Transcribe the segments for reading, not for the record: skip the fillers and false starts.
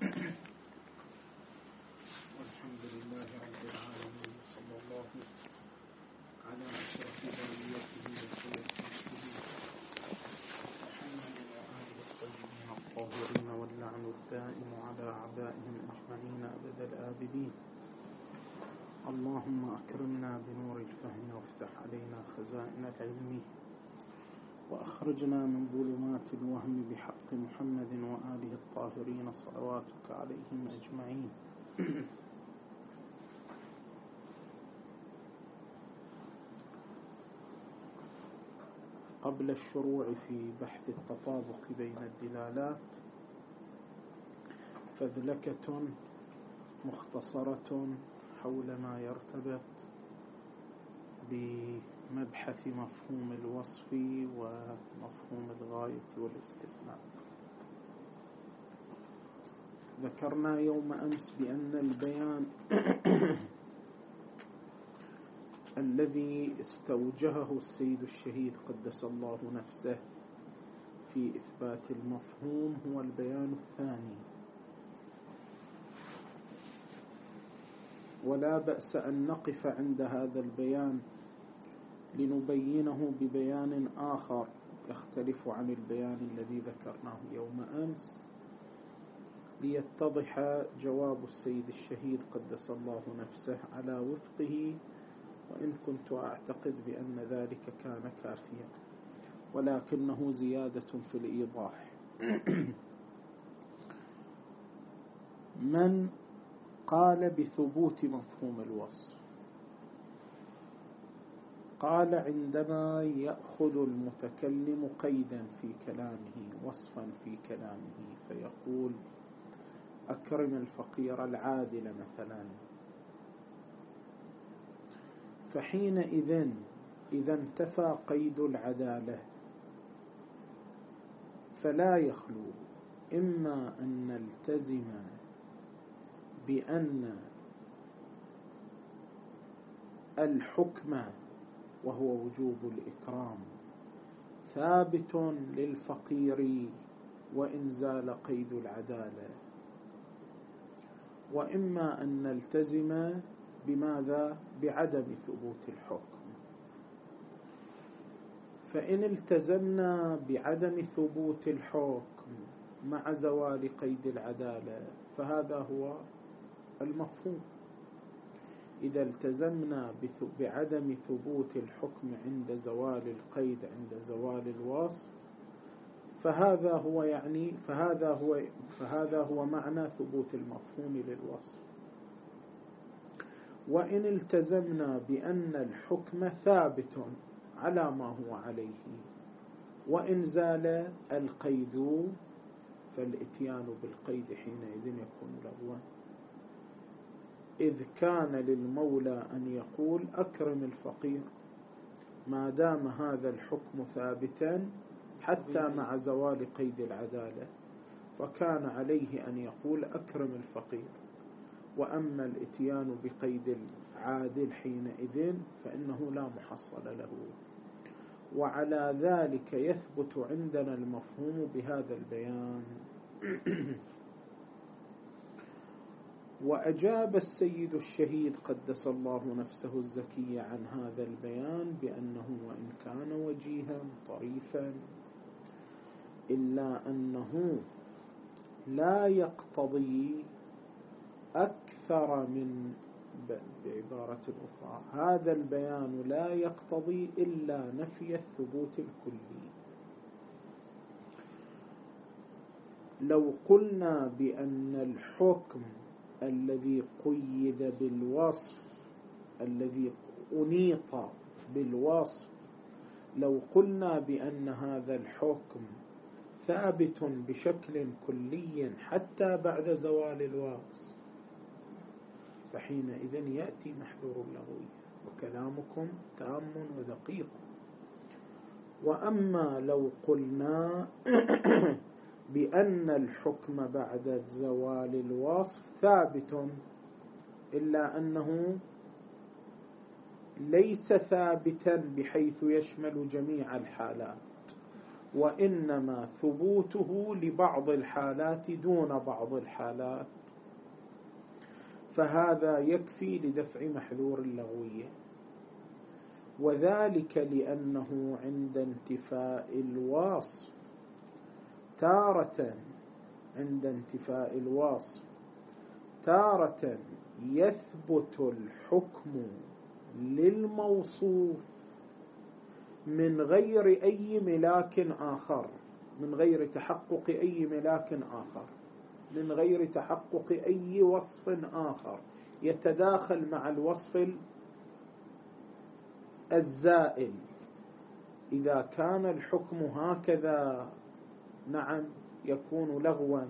والحمد لله رب العالمين، صلى الله على أشرف بليته وخير خلقه محمد وآله الطيبين الطاهرين، واللعن الدائم على أعدائهم أجمعين أبد الآبدين. اللهم أكرمنا بنور الفهم وافتح علينا خزائن العلم، وأخرجنا من ظلمات الوهم بحق محمد وآله الطاهرين صلواتك عليهم أجمعين. قبل الشروع في بحث التطابق بين الدلالات، فذلكة مختصرة حول ما يرتبط بمبحث مفهوم الوصف ومفهوم الغاية والاستثناء. ذكرنا يوم أمس بأن البيان الذي استوجهه السيد الشهيد قدس الله نفسه في إثبات المفهوم هو البيان الثاني، ولا بأس أن نقف عند هذا البيان لنبينه ببيان آخر يختلف عن البيان الذي ذكرناه يوم أمس، ليتضح جواب السيد الشهيد قدس الله نفسه على وفقه، وإن كنت أعتقد بأن ذلك كان كافيا، ولكنه زيادة في الإيضاح. من قال بثبوت مفهوم الوصف؟ قال عندما يأخذ المتكلم قيدا في كلامه، وصفا في كلامه، فيقول أكرم الفقير العادل مثلا، فحينئذ إذا انتفى قيد العدالة فلا يخلو إما أن نلتزم بأن الحكم وهو وجوب الإكرام ثابت للفقير وإن زال قيد العدالة، وإما أن نلتزم بماذا؟ بعدم ثبوت الحكم. فإن التزمنا بعدم ثبوت الحكم مع زوال قيد العدالة فهذا هو المفهوم. إذا التزمنا بعدم ثبوت الحكم عند زوال القيد، عند زوال الوصف، فهذا هو معنى ثبوت المفهوم للوصف. وإن التزمنا بأن الحكم ثابت على ما هو عليه وإن زال القيد، فالإتيان بالقيد حينئذ يكون لغوا، إذ كان للمولى أن يقول أكرم الفقير ما دام هذا الحكم ثابتا حتى مع زوال قيد العدالة، فكان عليه أن يقول أكرم الفقير. وأما الإتيان بقيد العادل حينئذ فإنه لا محصل له. وعلى ذلك يثبت عندنا المفهوم بهذا البيان. وأجاب السيد الشهيد قدس الله نفسه الزكي عن هذا البيان بأنه وإن كان وجيها طريفا إلا أنه لا يقتضي أكثر من، بعبارة أخرى، هذا البيان لا يقتضي إلا نفي الثبوت الكلي. لو قلنا بأن الحكم الذي قيد بالوصف، الذي أنيط بالوصف، لو قلنا بأن هذا الحكم ثابت بشكل كلي حتى بعد زوال الوصف، فحينئذ يأتي محذور اللغوية، وكلامكم تام ودقيق. وأما لو قلنا بأن الحكم بعد زوال الوصف ثابت إلا أنه ليس ثابتا بحيث يشمل جميع الحالات، وإنما ثبوته لبعض الحالات دون بعض الحالات، فهذا يكفي لدفع محذور اللغوية. وذلك لأنه عند انتفاء الوصف تارة يثبت الحكم للموصوف من غير أي ملاك آخر، من غير تحقق أي ملاك آخر، من غير تحقق أي وصف آخر يتداخل مع الوصف الزائل. إذا كان الحكم هكذا نعم يكون لغوا،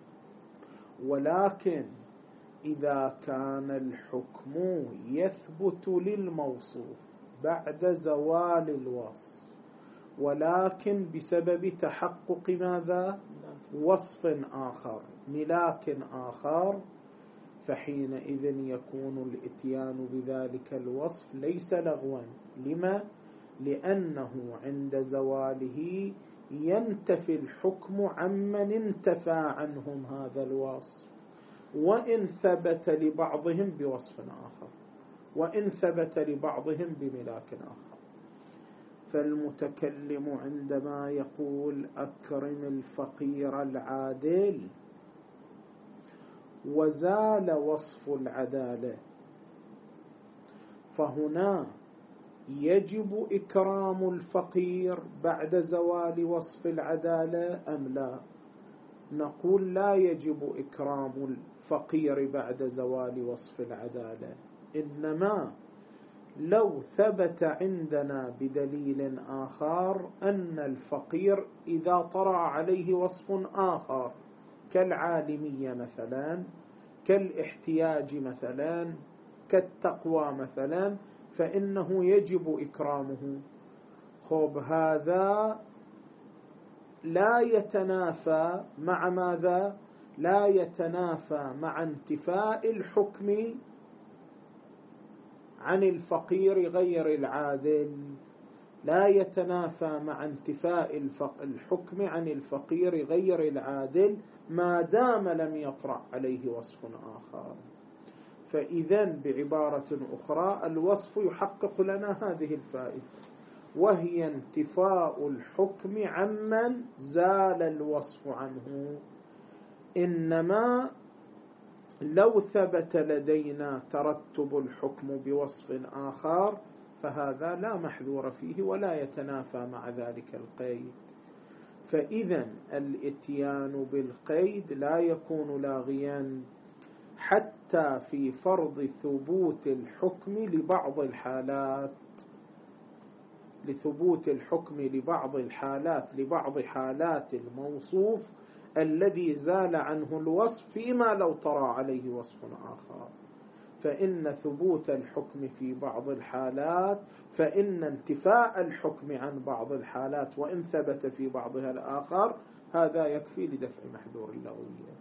ولكن إذا كان الحكم يثبت للموصوف بعد زوال الوصف، ولكن بسبب تحقق ماذا؟ وصف آخر، ملاك آخر، فحينئذ يكون الإتيان بذلك الوصف ليس لغوا. لما؟ لأنه عند زواله ينتفي الحكم عمن انتفى عنهم هذا الوصف، وإن ثبت لبعضهم بوصف آخر، وإن ثبت لبعضهم بملاك آخر. فالمتكلم عندما يقول أكرم الفقير العادل وزال وصف العدالة، فهنا يجب إكرام الفقير بعد زوال وصف العدالة أم لا؟ نقول لا يجب إكرام الفقير بعد زوال وصف العدالة، إنما لو ثبت عندنا بدليل آخر أن الفقير إذا طرأ عليه وصف آخر كالعالمية مثلا، كالاحتياج مثلا، كالتقوى مثلا، فإنه يجب إكرامه. خب هذا لا يتنافى مع ماذا؟ لا يتنافى مع انتفاء الحكم عن الفقير غير العادل، لا يتنافى مع انتفاء الحكم عن الفقير غير العادل ما دام لم يطرأ عليه وصف آخر. فإذن بعبارة أخرى الوصف يحقق لنا هذه الفائدة، وهي انتفاء الحكم عمن زال الوصف عنه. إنما لو ثبت لدينا ترتب الحكم بوصف آخر فهذا لا محذور فيه ولا يتنافى مع ذلك القيد. فإذا الإتيان بالقيد لا يكون لاغيا حتى في فرض ثبوت الحكم لبعض الحالات، لثبوت الحكم لبعض الحالات، لبعض حالات الموصوف الذي زال عنه الوصف فيما لو طرأ عليه وصف آخر. فإن ثبوت الحكم في بعض الحالات، فإن انتفاء الحكم عن بعض الحالات وإن ثبت في بعضها الآخر هذا يكفي لدفع محذور اللغوية.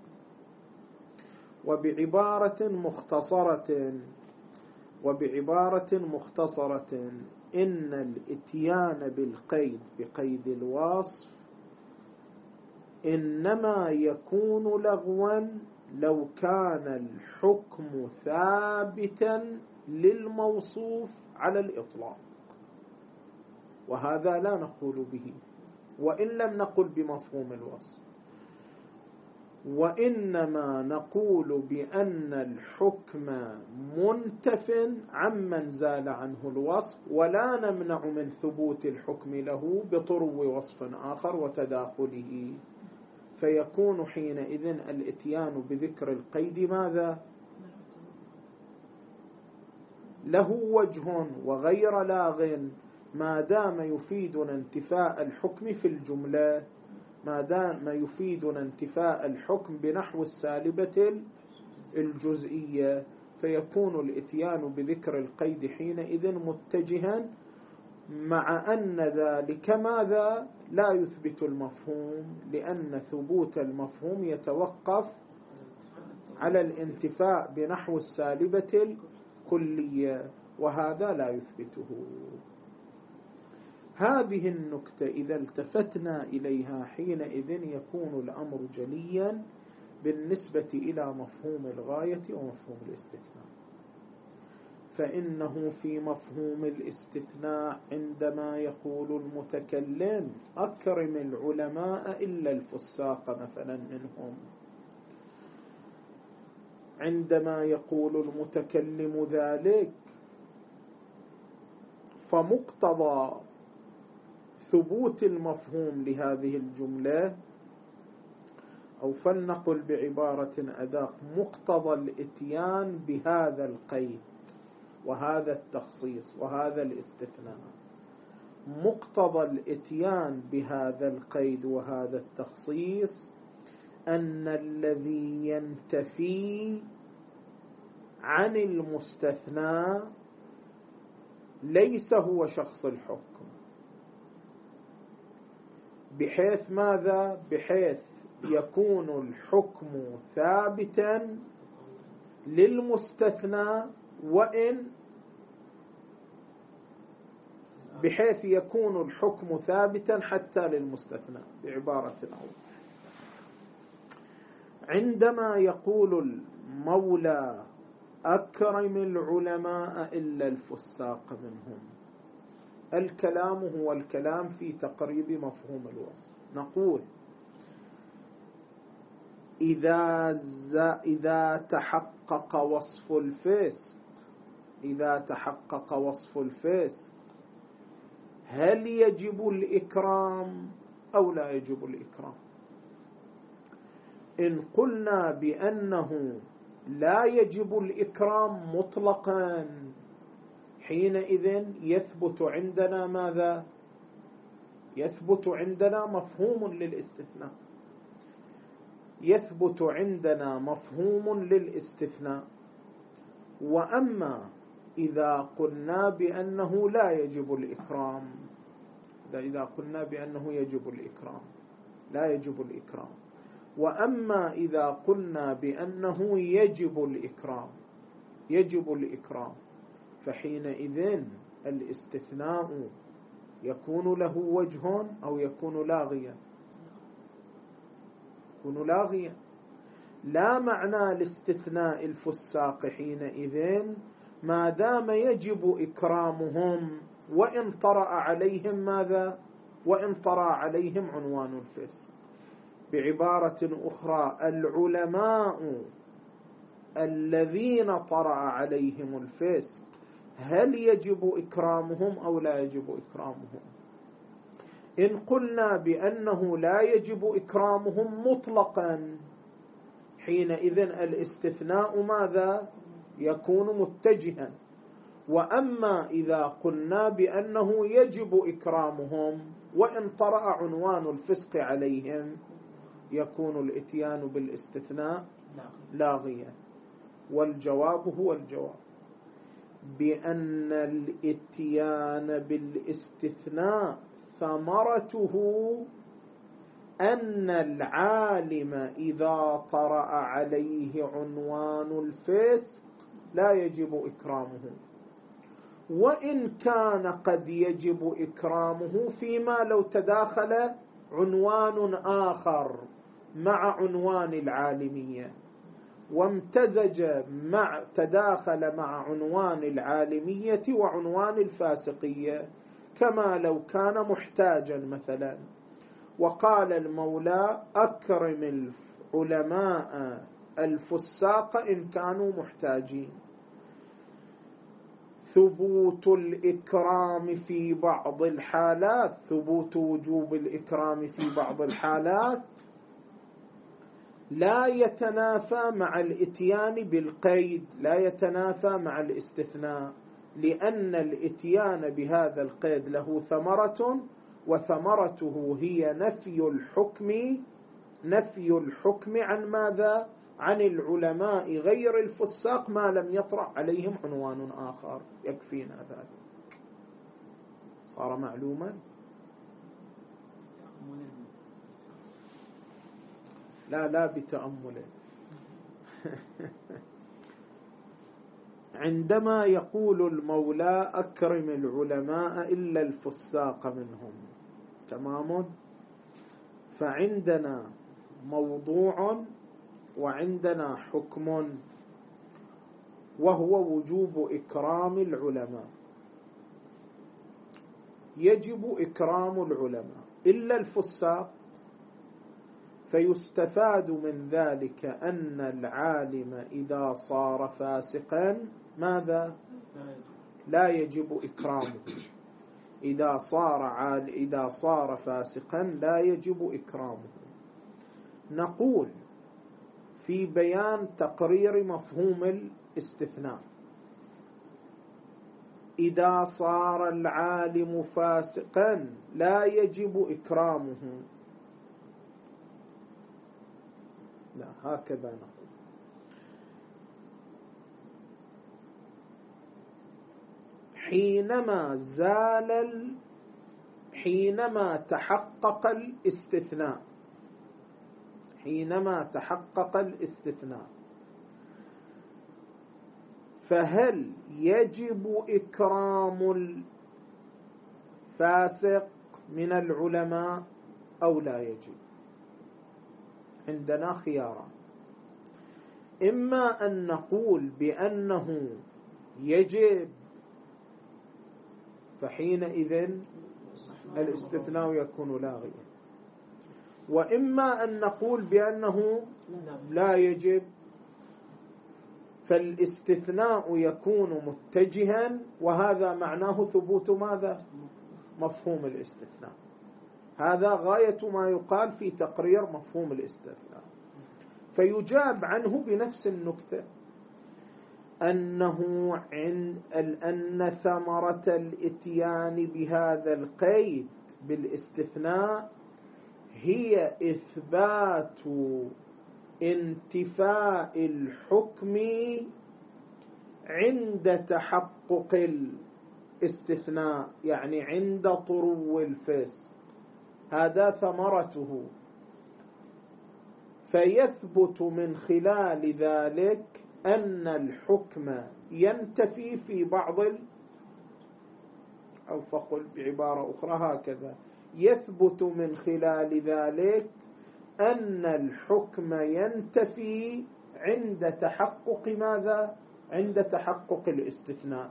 وبعبارة مختصرة إن الإتيان بالقيد بقيد الوصف إنما يكون لغوا لو كان الحكم ثابتا للموصوف على الإطلاق، وهذا لا نقول به وإن لم نقل بمفهوم الوصف، وإنما نقول بأن الحكم منتف عمن زال عنه الوصف، ولا نمنع من ثبوت الحكم له بطرو وصف آخر وتداخله. فيكون حينئذ الإتيان بذكر القيد ماذا؟ له وجه وغير لاغ ما دام يفيدنا انتفاء الحكم في الجملة، ما دام يفيدنا انتفاء الحكم بنحو السالبة الجزئية، فيكون الإتيان بذكر القيد حينئذ متجها، مع أن ذلك ماذا؟ لا يثبت المفهوم، لأن ثبوت المفهوم يتوقف على الانتفاء بنحو السالبة الكلية، وهذا لا يثبته. هذه النكتة إذا التفتنا إليها حينئذ يكون الأمر جليا بالنسبة إلى مفهوم الغاية ومفهوم الاستثناء. فإنه في مفهوم الاستثناء عندما يقول المتكلم أكرم العلماء إلا الفساق مثلا منهم، عندما يقول المتكلم ذلك فمقتضى ثبوت المفهوم لهذه الجملة، أو فلنقل بعبارة أدق مقتضى الإتيان بهذا القيد وهذا التخصيص وهذا الاستثناء، مقتضى الإتيان بهذا القيد وهذا التخصيص أن الذي ينتفي عن المستثنى ليس هو شخص الحكم، بحيث ماذا؟ بحيث يكون الحكم ثابتا للمستثنى، وإن بحيث يكون الحكم ثابتا حتى للمستثنى. بعبارة أخرى، عندما يقول المولى أكرم العلماء إلا الفساق منهم، الكلام هو الكلام في تقريب مفهوم الوصف. نقول إذا تحقق وصف الفسق، إذا تحقق وصف الفسق هل يجب الإكرام أو لا يجب الإكرام؟ إن قلنا بأنه لا يجب الإكرام مطلقا، حينئذ يثبت عندنا ماذا؟ يثبت عندنا مفهوم للاستثناء، يثبت عندنا مفهوم للاستثناء. وأما إذا قلنا بأنه لا يجب الإكرام، إذا قلنا بأنه يجب الإكرام لا يجب الإكرام، وأما إذا قلنا بأنه يجب الإكرام يجب الإكرام، فحينئذ الاستثناء يكون له وجه أو يكون لاغيا؟ يكون لاغيا. لا معنى لاستثناء الفساق حينئذ ما دام يجب إكرامهم وإن طرأ عليهم ماذا؟ وإن طرأ عليهم عنوان الفسق. بعبارة أخرى، العلماء الذين طرأ عليهم الفسق هل يجب إكرامهم أو لا يجب إكرامهم؟ إن قلنا بأنه لا يجب إكرامهم مطلقا، حينئذ الاستثناء ماذا؟ يكون متجها. وأما إذا قلنا بأنه يجب إكرامهم وإن طرأ عنوان الفسق عليهم، يكون الإتيان بالاستثناء لاغيا. والجواب هو الجواب بأن الإتيان بالاستثناء ثمرته أن العالم إذا طرأ عليه عنوان الفسق لا يجب إكرامه، وإن كان قد يجب إكرامه فيما لو تداخل عنوان آخر مع عنوان العالمية، وامتزج تداخل مع عنوان العالمية وعنوان الفاسقية، كما لو كان محتاجا مثلا، وقال المولى أكرم العلماء الفساق إن كانوا محتاجين. ثبوت الإكرام في بعض الحالات، ثبوت وجوب الإكرام في بعض الحالات لا يتنافى مع الإتيان بالقيد، لا يتنافى مع الاستثناء، لأن الإتيان بهذا القيد له ثمرة، وثمرته هي نفي الحكم عن ماذا؟ عن العلماء غير الفساق ما لم يطرأ عليهم عنوان آخر. يكفينا ذلك، صار معلوما. لا بتأمل عندما يقول المولى أكرم العلماء إلا الفساق منهم، تمام؟ فعندنا موضوع وعندنا حكم، وهو وجوب إكرام العلماء. يجب إكرام العلماء إلا الفساق، فيستفاد من ذلك أن العالم إذا صار فاسقا ماذا؟ لا يجب إكرامه. إذا صار فاسقا لا يجب إكرامه. نقول في بيان تقرير مفهوم الاستثناء: إذا صار العالم فاسقا لا يجب إكرامه. لا، هكذا نقول. حينما تحقق الاستثناء، فهل يجب إكرام الفاسق من العلماء أو لا يجب؟ عندنا خياران: إما أن نقول بأنه يجب، فحينئذ الاستثناء يكون لاغيا، وإما أن نقول بأنه لا يجب، فالاستثناء يكون متجها، وهذا معناه ثبوت ماذا؟ مفهوم الاستثناء. هذا غاية ما يقال في تقرير مفهوم الاستثناء. فيجاب عنه بنفس النكتة، أن ثمرة الإتيان بهذا القيد بالاستثناء هي إثبات انتفاء الحكم عند تحقق الاستثناء، يعني عند طرو الفسق، هذا ثمرته. فيثبت من خلال ذلك أن الحكم ينتفي في بعض أو فقل بعبارة أخرى هكذا: يثبت من خلال ذلك أن الحكم ينتفي عند تحقق ماذا؟ عند تحقق الاستثناء.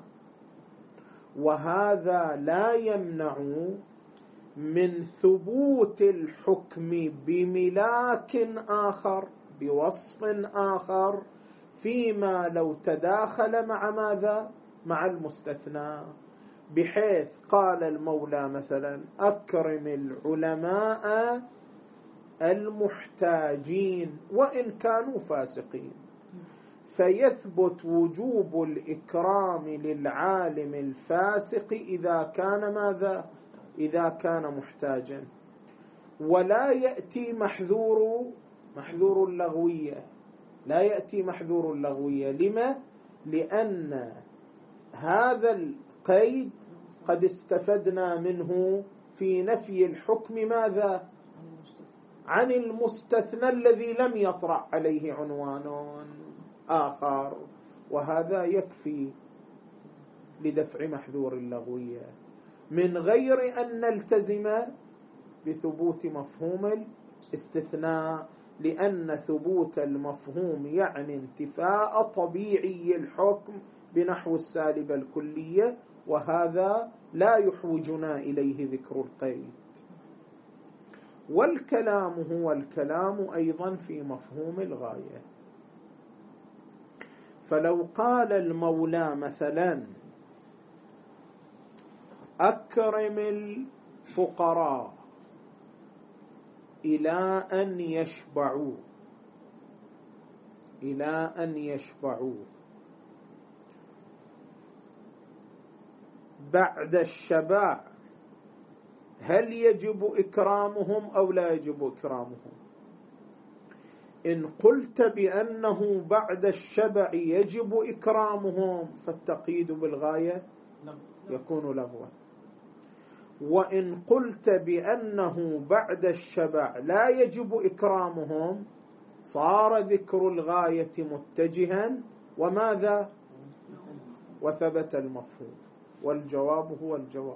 وهذا لا يمنع من ثبوت الحكم بملاك آخر، بوصف آخر، فيما لو تداخل مع ماذا؟ مع المستثنى، بحيث قال المولى مثلا: أكرم العلماء المحتاجين وإن كانوا فاسقين، فيثبت وجوب الإكرام للعالم الفاسق إذا كان ماذا؟ إذا كان محتاجا. ولا يأتي محذور اللغوية، لا يأتي محذور اللغوية. لما؟ لأن هذا القيد قد استفدنا منه في نفي الحكم ماذا؟ عن المستثنى الذي لم يطرأ عليه عنوان آخر، وهذا يكفي لدفع محذور اللغوية من غير أن نلتزم بثبوت مفهوم الاستثناء، لأن ثبوت المفهوم يعني انتفاء طبيعي الحكم بنحو السالبة الكلية، وهذا لا يحوجنا إليه ذكر القيد. والكلام هو الكلام أيضا في مفهوم الغاية. فلو قال المولى مثلا: أكرم الفقراء إلى أن يشبعوا بعد الشبع، هل يجب إكرامهم أو لا يجب إكرامهم؟ إن قلت بأنه بعد الشبع يجب إكرامهم، فالتقييد بالغاية يكون لغوا. وإن قلت بأنه بعد الشبع لا يجب إكرامهم، صار ذكر الغاية متجها وماذا؟ وثبت المفهوم. والجواب هو الجواب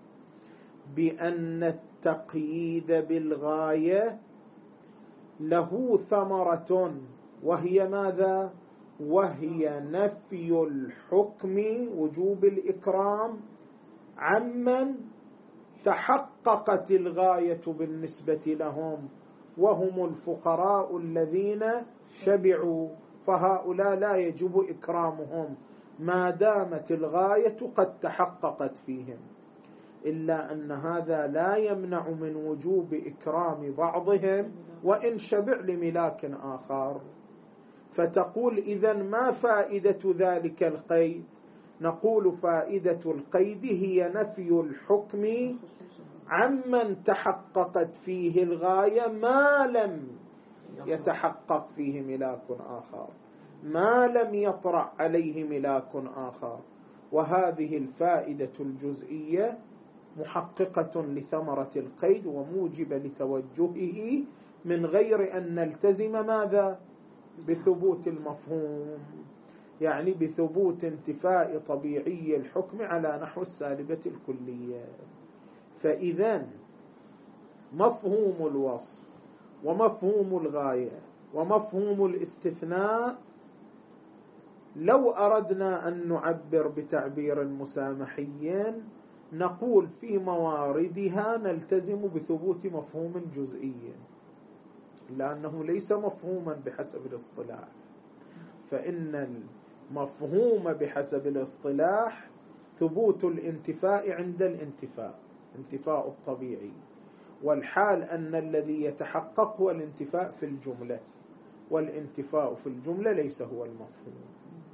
بأن التقييد بالغاية له ثمرة، وهي ماذا؟ وهي نفي الحكم وجوب الإكرام عمن تحققت الغاية بالنسبة لهم، وهم الفقراء الذين شبعوا، فهؤلاء لا يجب إكرامهم ما دامت الغاية قد تحققت فيهم. إلا أن هذا لا يمنع من وجوب إكرام بعضهم وإن شبع لملاك آخر. فتقول إذن ما فائدة ذلك القيد؟ نقول فائدة القيد هي نفي الحكم عمن تحققت فيه الغاية ما لم يتحقق فيه ملاك آخر، ما لم يطرأ عليه ملاك آخر. وهذه الفائدة الجزئية محققة لثمرة القيد وموجبة لتوجهه من غير أن نلتزم ماذا؟ بثبوت المفهوم، يعني بثبوت انتفاء طبيعي الحكم على نحو السالبة الكلية. فإذا مفهوم الوصف ومفهوم الغاية ومفهوم الاستثناء لو أردنا أن نعبر بتعبير مسامحي نقول في مواردها نلتزم بثبوت مفهوم جزئي، لأنه ليس مفهوما بحسب الاصطلاح. فإن المفهوم بحسب الاصطلاح ثبوت الانتفاء عند الانتفاء، انتفاء الطبيعي، والحال أن الذي يتحقق هو الانتفاء في الجملة، والانتفاء في الجملة ليس هو المفهوم.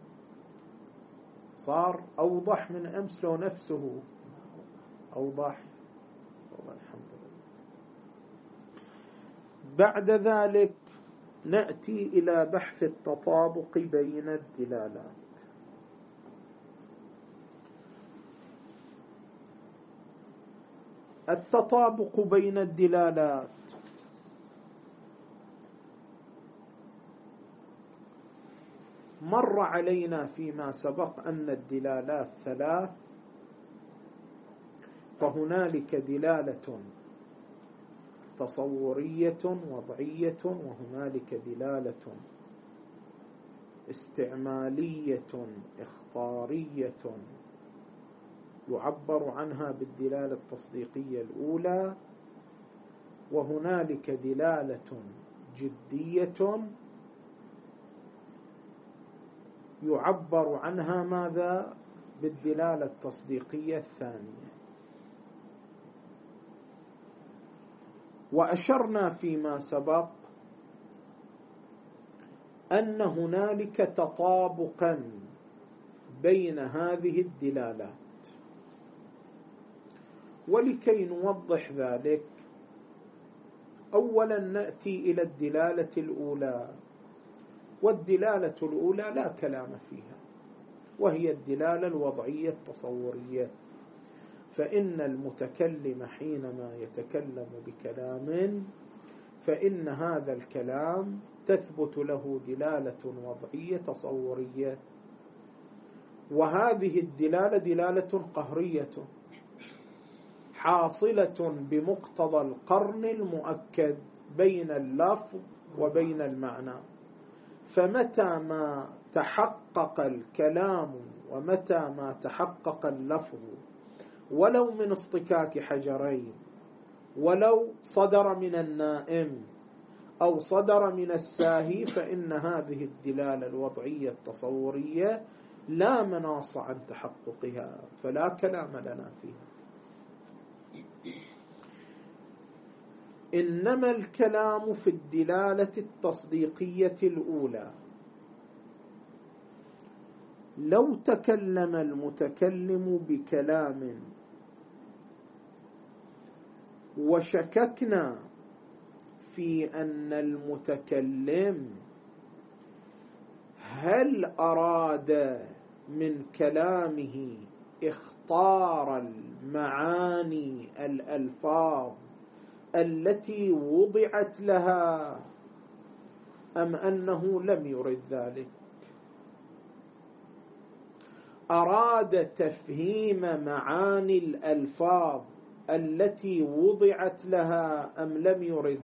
صار أوضح من أمس لو نفسه أوضح؟ الحمد لله. بعد ذلك نأتي إلى بحث التطابق بين الدلالات. التطابق بين الدلالات مر علينا فيما سبق أن الدلالات ثلاث، فهنالك دلالة تصورية وضعية، وهنالك دلالة استعمالية إخطارية يعبر عنها بالدلالة التصديقية الأولى، وهنالك دلالة جدية يعبر عنها ماذا؟ بالدلالة التصديقية الثانية. وأشرنا فيما سبق أن هنالك تطابقا بين هذه الدلالات، ولكي نوضح ذلك أولا نأتي إلى الدلالة الأولى. والدلالة الأولى لا كلام فيها، وهي الدلالة الوضعية التصورية. فإن المتكلم حينما يتكلم بكلام فإن هذا الكلام تثبت له دلالة وضعية تصورية، وهذه الدلالة دلالة قهرية حاصلة بمقتضى القرن المؤكد بين اللفظ وبين المعنى. فمتى ما تحقق الكلام ومتى ما تحقق اللفظ ولو من اصطكاك حجرين، ولو صدر من النائم أو صدر من الساهي، فإن هذه الدلالة الوضعية التصورية لا مناص عن تحققها، فلا كلام لنا فيها. إنما الكلام في الدلالة التصديقية الأولى. لو تكلم المتكلم بكلام وشككنا في أن المتكلم هل أراد من كلامه اختار المعاني الألفاظ التي وضعت لها أم أنه لم يرد ذلك، أراد تفهيم معاني الألفاظ التي وضعت لها أم لم يرد؟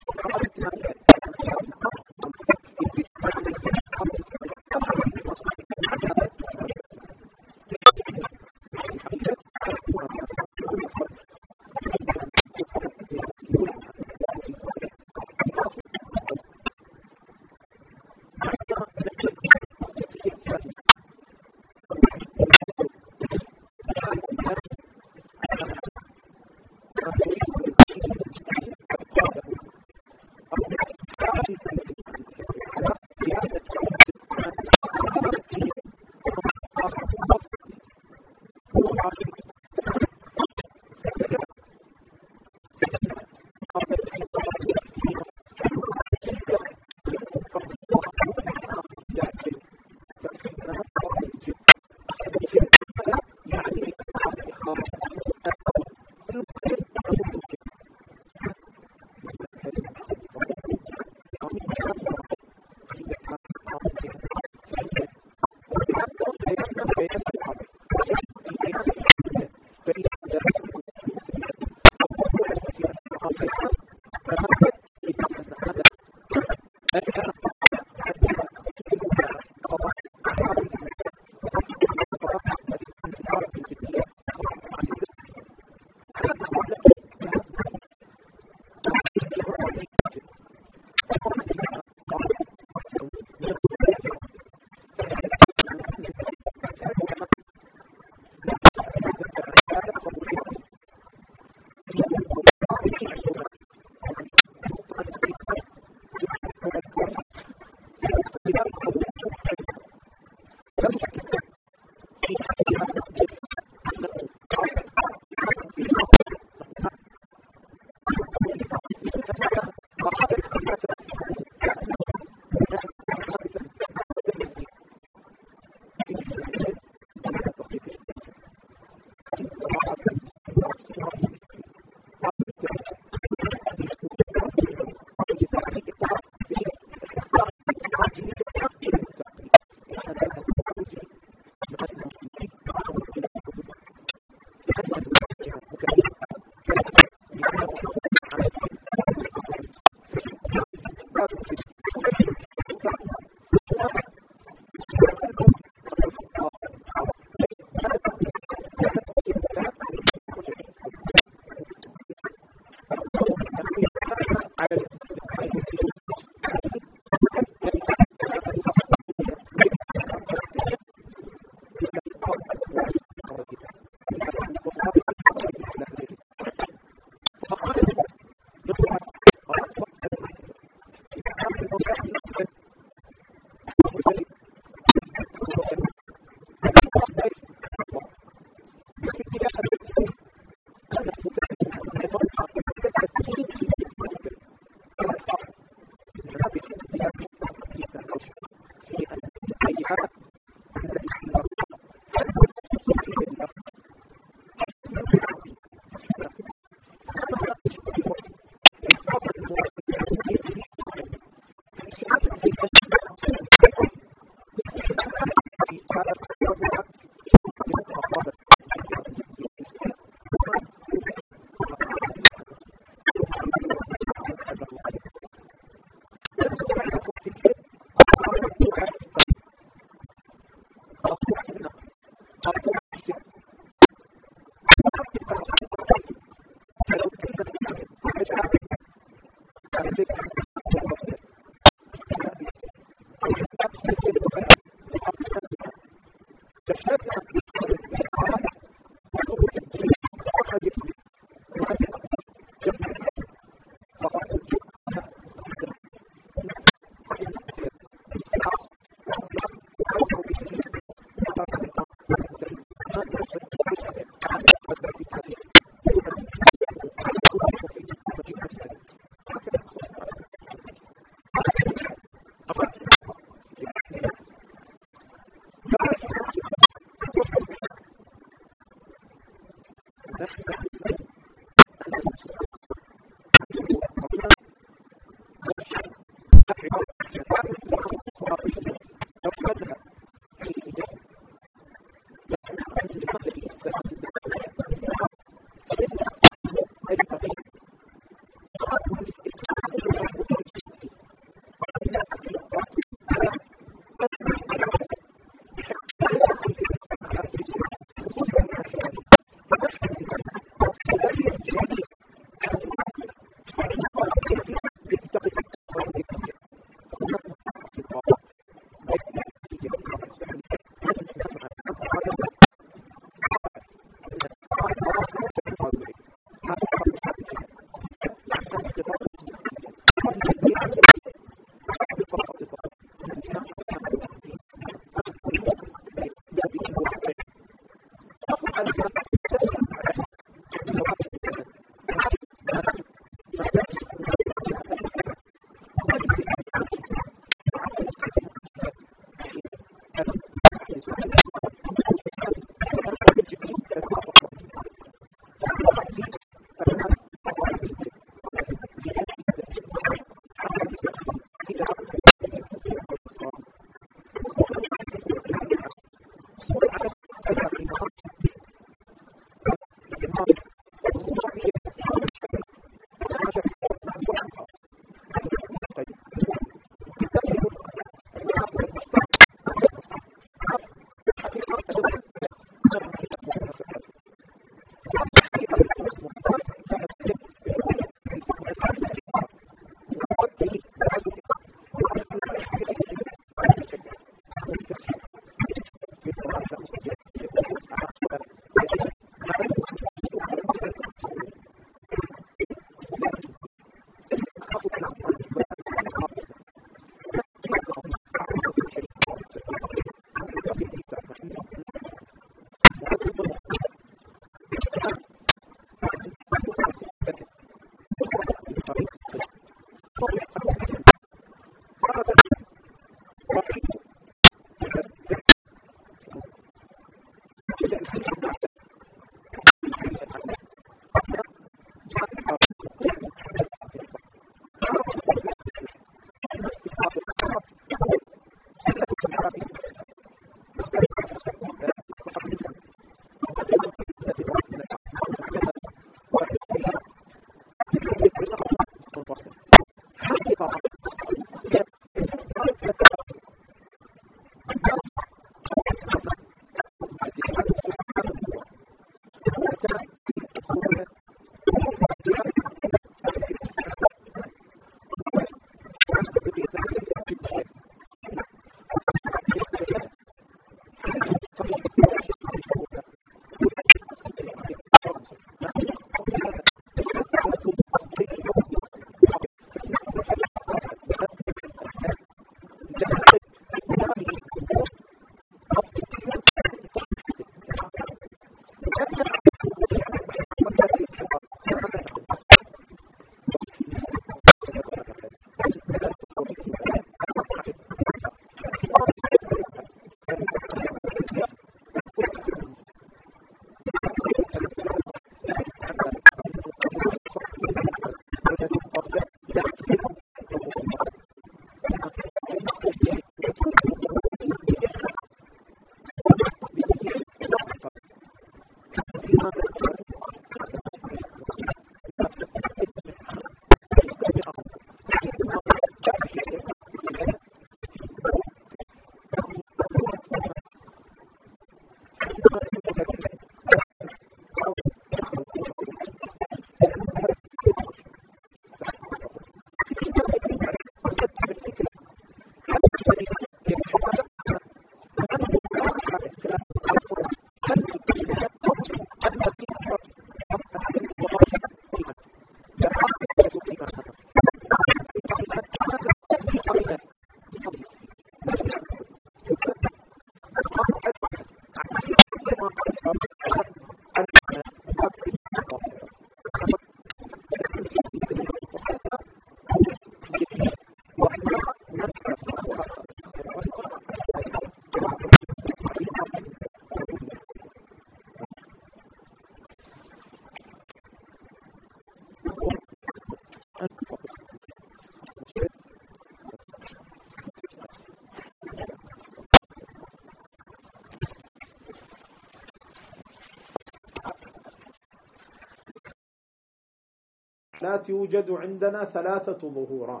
لا يوجد عندنا 3 ظهورات.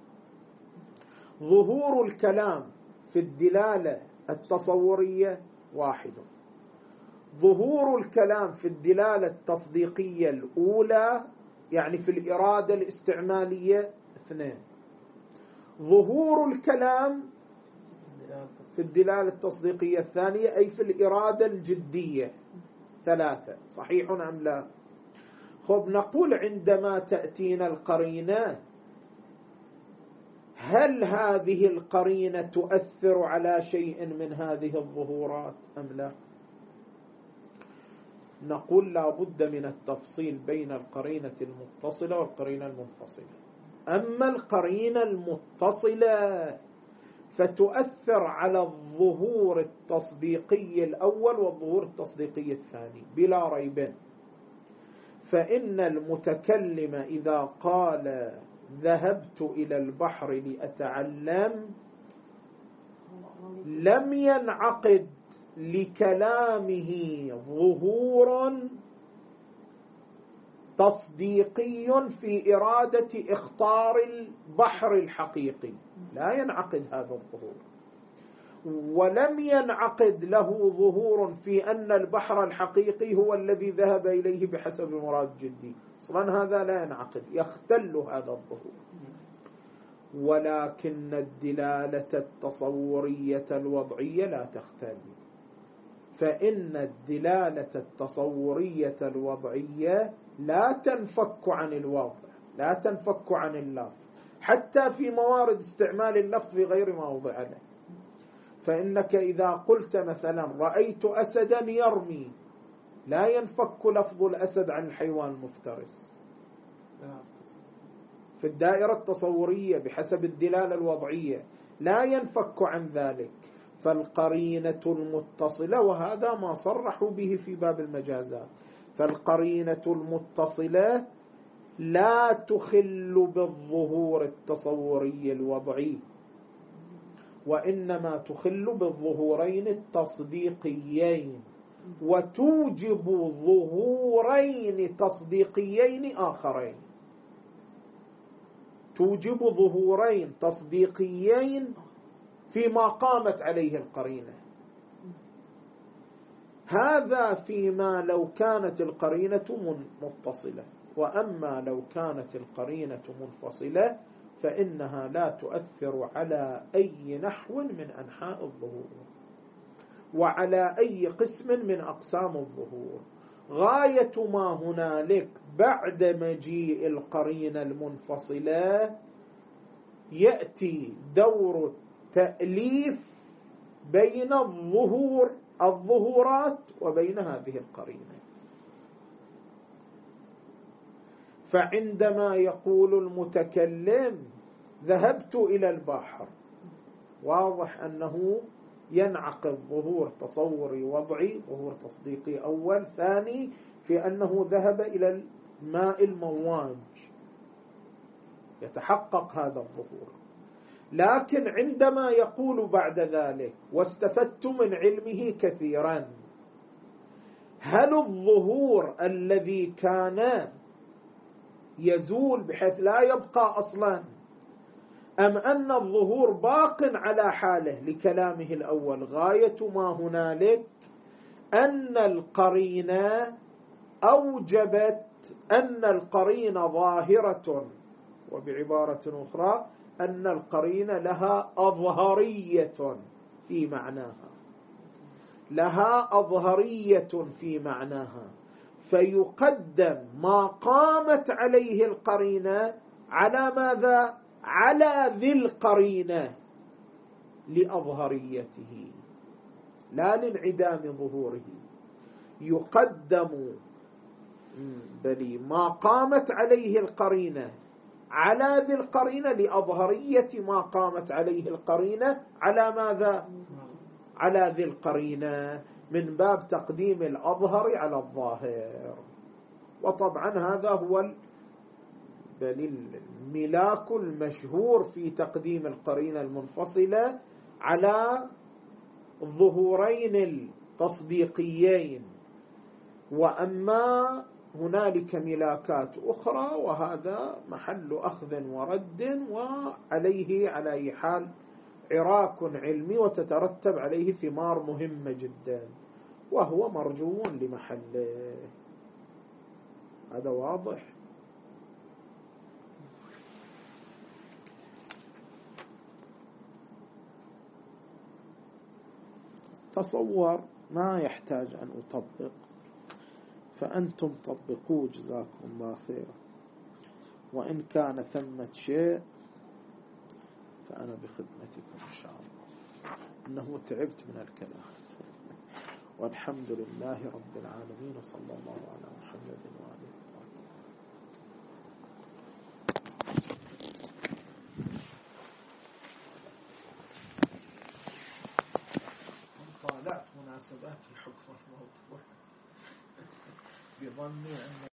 ظهور الكلام في الدلالة التصورية 1، ظهور الكلام في الدلالة التصديقية الأولى يعني في الإرادة الاستعمالية 2، ظهور الكلام في الدلالة التصديقية الثانية أي في الإرادة الجدية 3. صحيح أم لا؟ خب نقول عندما تأتينا القرينة هل هذه القرينة تؤثر على شيء من هذه الظهورات أم لا؟ نقول لا بد من التفصيل بين القرينة المتصلة والقرينة المنفصلة. أما القرينة المتصلة فتؤثر على الظهور التصديقي الأول والظهور التصديقي الثاني بلا ريب. فإن المتكلم إذا قال ذهبت إلى البحر لأتعلم لم ينعقد لكلامه ظهور تصديقي في إرادة اختار البحر الحقيقي، لا ينعقد هذا الظهور. ولم ينعقد له ظهور في أن البحر الحقيقي هو الذي ذهب إليه بحسب مراد جدي، أصلا هذا لا ينعقد، يختل هذا الظهور. ولكن الدلالة التصورية الوضعية لا تختل، فإن الدلالة التصورية الوضعية لا تنفك عن الوضع، لا تنفك عن اللفظ، حتى في موارد استعمال اللفظ في غير ما وضع له. فإنك إذا قلت مثلا رأيت أسدا يرمي لا ينفك لفظ الأسد عن الحيوان المفترس في الدائرة التصورية بحسب الدلالة الوضعية، لا ينفك عن ذلك. فالقرينة المتصلة، وهذا ما صرحوا به في باب المجازات، فالقرينة المتصلة لا تخل بالظهور التصوري الوضعي، وإنما تخل بالظهورين التصديقيين، وتوجب ظهورين تصديقيين آخرين، توجب ظهورين تصديقيين فيما قامت عليه القرينة. هذا فيما لو كانت القرينة متصلة، وأما لو كانت القرينة منفصلة فإنها لا تؤثر على أي نحو من أنحاء الظهور وعلى أي قسم من أقسام الظهور. غاية ما هنالك بعد مجيء القرينة المنفصلة يأتي دور تأليف بين الظهورات وبين هذه القرينة. فعندما يقول المتكلم ذهبت إلى البحر، واضح أنه ينعقد ظهور تصوري وضعي، ظهور تصديقي أول، ثاني في أنه ذهب إلى الماء المواج، يتحقق هذا الظهور. لكن عندما يقول بعد ذلك واستفدت من علمه كثيرا، هل الظهور الذي كان يزول بحيث لا يبقى أصلا، أم أن الظهور باق على حاله لكلامه الأول؟ غاية ما هنالك أن القرينة أوجبت أن القرينة ظاهرة، وبعبارة أخرى أن القرينة لها أظهرية في معناها، لها أظهرية في معناها، فيقدم ما قامت عليه القرينة على ماذا؟ على ذي القرينة لأظهريته لا لانعدام ظهوره. يقدم بل ما قامت عليه القرينة على ذي القرينة لأظهرية ما قامت عليه القرينة على ماذا؟ على ذي القرينة، من باب تقديم الأظهر على الظاهر. وطبعا هذا هو الملاك المشهور في تقديم القرينة المنفصلة على الظهورين التصديقيين. وأما هنالك ملاكات أخرى، وهذا محل أخذ ورد، وعليه على أي حال عراك علمي وتترتب عليه ثمار مهمة جدا، وهو مرجو لمحله. هذا واضح. تصور ما يحتاج أن أطبق، فأنتم طبقوا جزاكم الله خيرا، وإن كان ثمة شيء فأنا بخدمتكم إن شاء الله، إنه تعبت من الكلام. والحمد لله رب العالمين، وصلى الله على محمد وآله. مناسبات الحكم الموضوع بظني أن